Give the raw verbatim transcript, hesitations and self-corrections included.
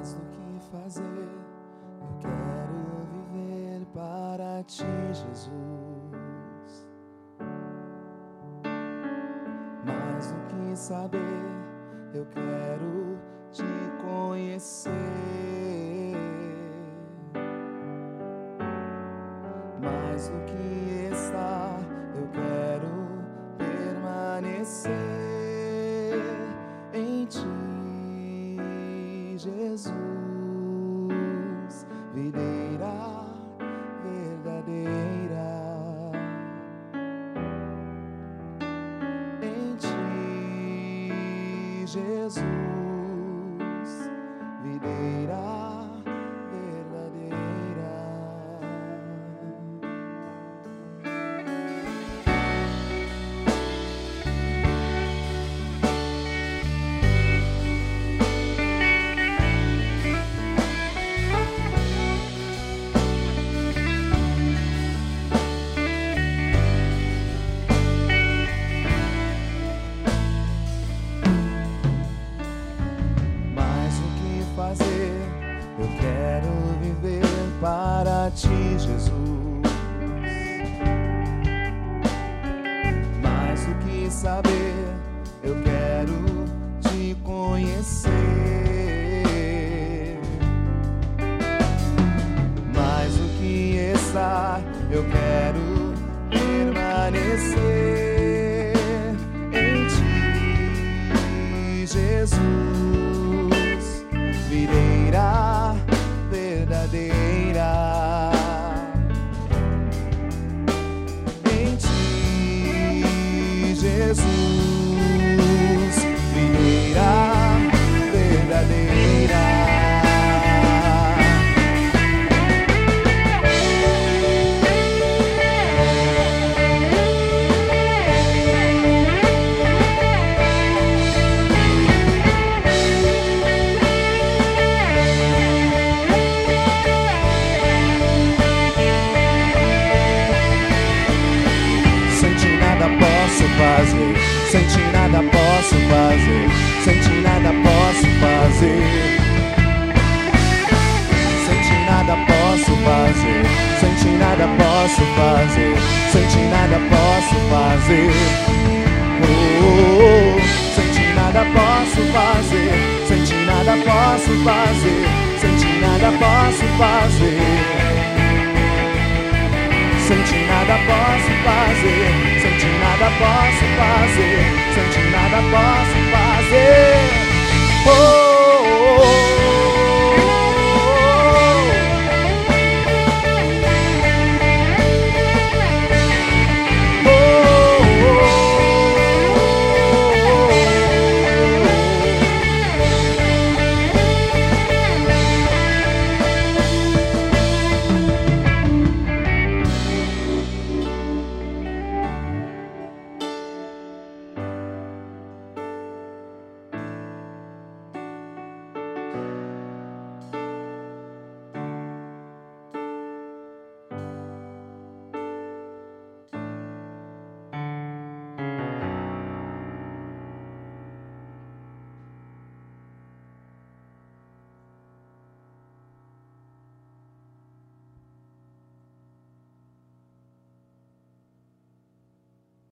mais do que fazer, eu quero viver para ti, Jesus. Mais do que saber, eu quero te conhecer. Mais do que estar, eu quero permanecer em ti, Jesus, videira verdadeira. Em ti, Jesus, videira verdadeira. Eu quero viver para ti, Jesus. Mais do que saber, eu quero te conhecer. Mais do que estar, eu quero permanecer em ti, Jesus, videira verdadeira. Em ti, Jesus, videira verdadeira. Fazer, sem ti nada posso fazer, sem ti nada posso fazer, sem ti nada posso fazer, sem ti nada posso fazer, sem ti nada posso fazer, oh, oh, oh. Sem ti nada posso fazer, sem ti nada posso fazer, sem ti nada posso fazer, sem ti nada posso fazer, sem ti nada posso fazer, sem ti nada posso fazer. Oh.